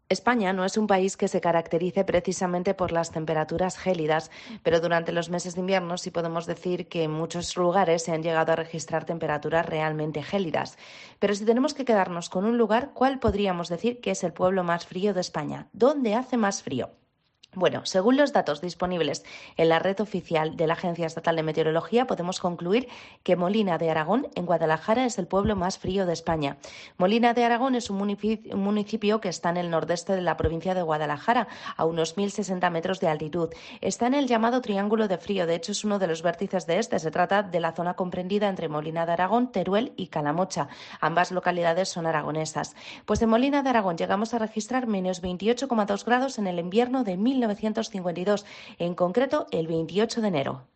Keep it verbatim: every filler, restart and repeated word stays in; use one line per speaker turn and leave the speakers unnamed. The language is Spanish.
España no es un país que se caracterice precisamente por las temperaturas gélidas, pero durante los meses de invierno sí podemos decir que en muchos lugares se han llegado a registrar temperaturas realmente gélidas. Pero si tenemos que quedarnos con un lugar, ¿cuál podríamos decir que es el pueblo más frío de España? ¿Dónde hace más frío? Bueno, según los datos disponibles en la red oficial de la Agencia Estatal de Meteorología, podemos concluir que Molina de Aragón, en Guadalajara, es el pueblo más frío de España. Molina de Aragón es un municipio, un municipio que está en el nordeste de la provincia de Guadalajara, a unos mil sesenta metros de altitud. Está en el llamado Triángulo de Frío, de hecho es uno de los vértices de este. Se trata de la zona comprendida entre Molina de Aragón, Teruel y Calamocha. Ambas localidades son aragonesas. Pues en Molina de Aragón llegamos a registrar menos veintiocho coma dos grados en el invierno de mil novecientos cincuenta y dos, en concreto el veintiocho de enero.